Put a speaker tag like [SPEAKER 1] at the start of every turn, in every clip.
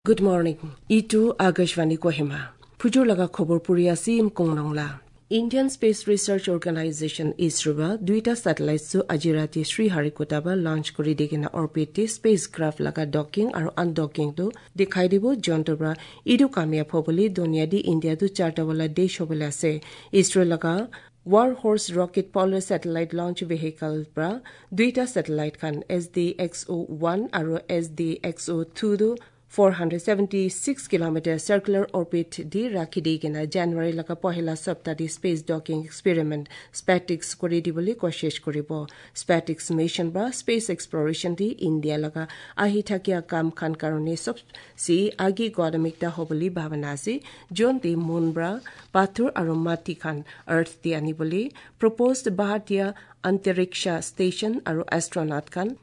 [SPEAKER 1] Good morning. Itu Agashvani Kohima. Pujur laga khobor puri asim kongnongla. Indian Space Research Organization ISRO duita satellites su ajirati Sriharikotaba launch kori digina orbit spacecraft laga docking aru undocking to dikhai dibo jontobra idu kamya phoboli dunia di India du charta wala desh hobole ase. ISRO laga Warhorse Rocket Polar Satellite Launch Vehicle pra duita satellite kan SDXO-1 aru SDXO-2 do 476 km circular orbit di rakidi gina January laka pohila sapta di space docking experiment SpaceX kori di boli koshish koribo. SpaceX mission ba space exploration di India laka ahi thakia kam khan karone sab si agi godamikta hoboli bhavana si jon di moon bra pathur aru mati khan earth di ani boli proposed Bharatiya Antariksha Station aru astronaut khan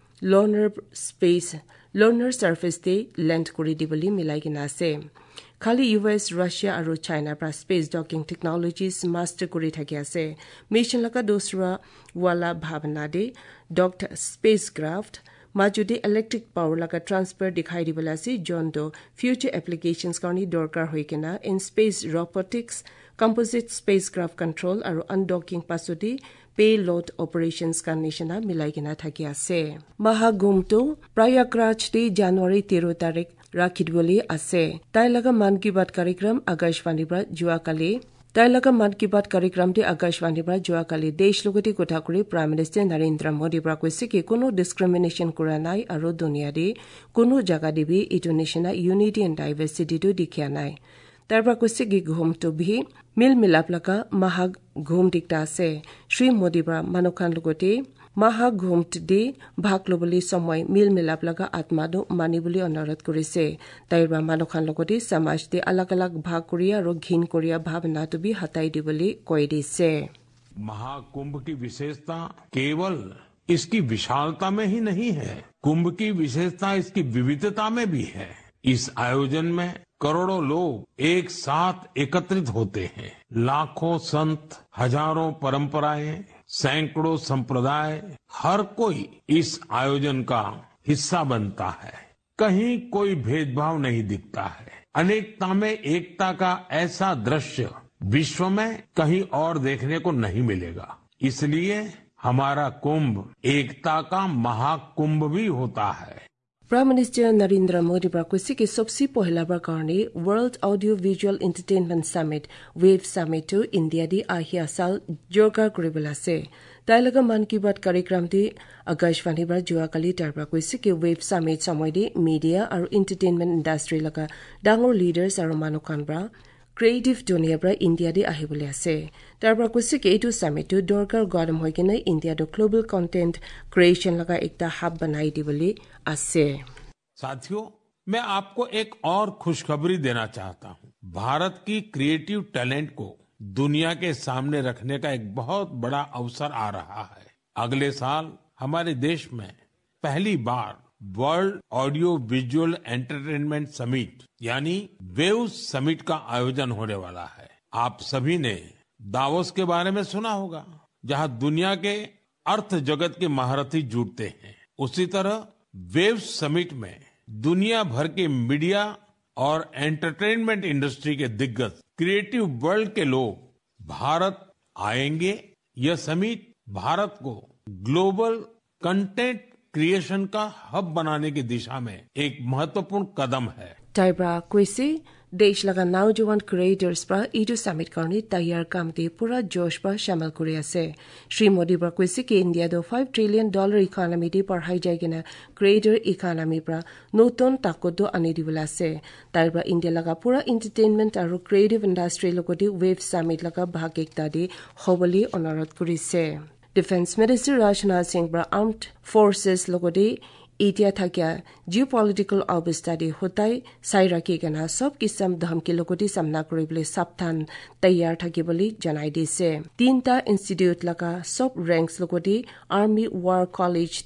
[SPEAKER 1] Lunar surface de land kori diboli milai gina se. Khali US, Russia aru China pra space docking technologies master kori thakya se. Mission laka dosra wala bhavana de docked spacecraft majude electric power laka transfer dikhai dibola se jondo future applications karni dorkar hoikena in space robotics, composite spacecraft control aru undocking pasodi payload operations ka nishana milai gina thakya se. Mahagumto Prayagraj de January 13 tarik rakhidboli ase. Tailaga man ki baat कार्यक्रम आकाशवाणी पर जुआकाली Tailaga man ki baat कार्यक्रम de Akashvani पर जुआकाली देश लोगति कोठाकुरी prime minister Narendra Modi pra koise ki kono discrimination kura nai aro dunia de kono jaga de bi international unity and diversity to dikhya nai. Tarpa koise ki ghum to bhi mil milap laka mahag ghum dikta se. Shri Modi pra manokhan logote Maha ghumt de bhaglobali somoy mil milap laga atmado manibuli onarat korise. Tairba manokhan logote samaj de alag alag bhag koria ro ghin koria bhavna to bi hatai diboli koi dise.
[SPEAKER 2] Mahakumbh की विशेषता केवल इसकी विशालता में ही नहीं है, कुंभ की विशेषता इसकी विविधता में भी है। इस आयोजन में करोड़ों लोग एक साथ एकत्रित होते हैं। लाखों संत, हजारों परंपराएं, सैकड़ों संप्रदाय, हर कोई इस आयोजन का हिस्सा बनता है। कहीं कोई भेदभाव नहीं दिखता है। अनेकता में एकता का ऐसा दृश्य विश्व में कहीं और देखने को नहीं मिलेगा। इसलिए हमारा कुंभ एकता का महाकुंभ भी होता है।
[SPEAKER 1] Prime Minister Narendra Modi pra koise ki sobse pohila bar karne World Audio Visual Entertainment Summit Wave Summit to India di ahia sal jorkar koribala se. Tailaga man ki baat कार्यक्रम de Akashvani bar juakali tar pra koise ki Wave Summit samoy de media aru entertainment industry laga dangor leaders aru manokhan bra creative dunia bra India de ahibole ase. Tarpa koise ke etu summit to dorkar godam hoikena India do global content creation laga ekta hub banai diboli ase.
[SPEAKER 2] साथियों, मैं आपको एक और खुशखबरी देना चाहता हूं। भारत की creative talent को दुनिया के सामने रखने का एक बहुत बड़ा अवसर आ रहा है। अगले साल हमारे देश में पहली बार world audio visual entertainment summit यानी वेव समिट का आयोजन होने वाला है। आप सभी ने दावोस के बारे में सुना होगा, जहां दुनिया के अर्थ जगत के महारथी जुटते हैं। उसी तरह वेव समिट में दुनिया भर के मीडिया और एंटरटेनमेंट इंडस्ट्री के दिग्गज क्रिएटिव वर्ल्ड के लोग भारत आएंगे। यह समिट भारत को ग्लोबल कंटेंट क्रिएशन का हब बनाने की दिशा में एक महत्वपूर्ण कदम है।
[SPEAKER 1] Taibra koise desh laga naujawan creators pra etu summit karni tayar kam de pura josh pa shamal kori ase. Shri Modi pra koise ki India do $5 trillion economy de parhai jaigena creator economy pra noton takodo ani dibola ase. Taibra India laga pura entertainment aru creative industry logoti wave summit laga bhag ekta de hoboli onarat korise. Defense Minister Rajnath Singh pra armed forces logoti Etia thakya geopolitical अवस्था de hotai sai rakhi gana sob kisam dhamki logoti samna koribole sapthan taiyar thaki boli janai dise. Tinta institute laka sob ranks logoti Army War College de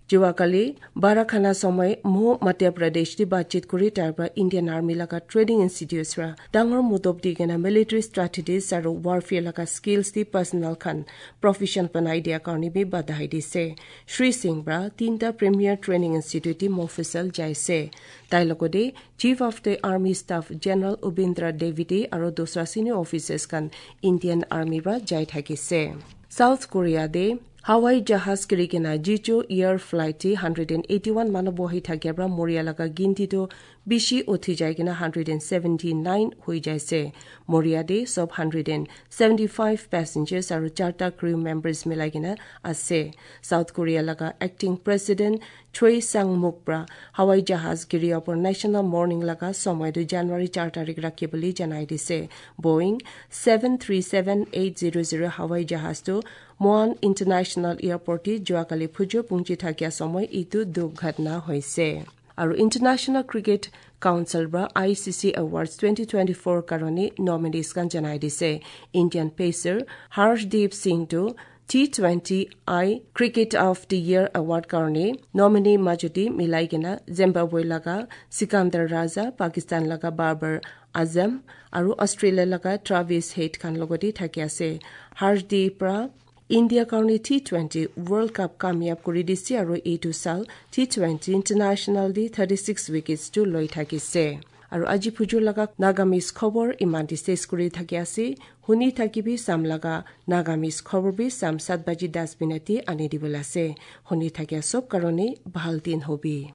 [SPEAKER 1] যোৱাকালি বাৰাখানা সময় মো মধ্য প্ৰদেশ দি বাতচিত কৰি তাৰপৰা Indian army লগা training ইনষ্টিটিউটছৰা ডাঙৰ মুদব দি কেনে মিলিটাৰী ষ্ট্ৰেটেজিজ আৰু ৱাৰফেয়াৰ লগা স্কিলছ দি পাৰ্চনেল খান প্ৰফেশ্যন বনাই দিয়া কাৰণে বি বাধাই দিছে শ্ৰী সিং ব্ৰা 3টা প্ৰিমিয়াৰ ট্ৰেনিং ইনষ্টিটিউট দি মফিচল যাইছে তাই লগতে chief of the army staff general Upendra ডেভিডে আৰু দোসৰা সিনিয়ৰ অফিচাৰ্ছ খান ইণ্ডিয়ান আৰ্মি ব্ৰা যাই থাকিছে সাউথ কোৰিয়া দে হাৱাই জাহাজ কিৰিকেনা জিজো এয়াৰ ফ্লাইটে 181 মানুহ বহি থাকিয়া মৰিয়া লগা গিন্তিটো বেছি উঠি যায় কিনা 179 হৈ যাইছে মৰিয়া দে সব 175 পেছেঞ্জাৰ্ছ আৰু 4টা ক্ৰু মেম্বাৰ্ছ মিলাই কিনা আছে সাউথ কোৰিয়া লগা এক্টিং প্ৰেছিডেণ্ট থৈ চাং মুকপ্ৰা হাৱাই জাহাজ গিৰি অপৰ নেশ্যনেল মৰ্নিং লগা সময়টো জানুৱাৰী 4 তাৰিখ ৰাখি বুলি জনাই দিছে বয়িং 737-800 হাৱাই জাহাজটো মোৱান ইণ্টাৰনেশ্যনেল এয়াৰপৰ্টে যোৱাকালি ফুজো পুঞ্জি থাকিয়া সময় ইটো দুৰ্ঘটনা হৈছে আৰু ইণ্টাৰনেশ্যনেল ক্ৰিকেট কাউন্সিল বা ICC এৱাৰ্ডছ 2024 কাৰণে নমিনেজ কান জনাই দিছে ইণ্ডিয়ান পেচাৰ হৰ্ষদীপ সিংটো T20I Cricket of the Year Award কাৰণে নমিনি মাজুটি মিলাই কিনা জিম্বাবৱে লগা সিকান্দাৰ ৰাজা পাকিস্তান লগা বাবৰ আজম আৰু অষ্ট্ৰেলিয়া লগা ট্ৰাভিছ হেড খান লগতে থাকি আছে হৰ্ষদীপৰা ইণ্ডিয়া কাৰণে T20 World Cup কামিয়াব কৰি দিছে আৰু এইটো সাল T20 ইণ্টাৰনেশ্যনেল দি 36 উইকেটছটো লৈ থাকিছে আৰু আজি ফুজুৰ লগা নাগামিজ খবৰ ইমান ডিসেস কৰি থাকি আছে শুনি থাকিবি সাম লগা নাগামিজ খবৰ বি সাম 7 বাজি 10 মিনিটে আনি দিবল আছে শুনি থাকিয়া সব কাৰণে ভাল দিন হবি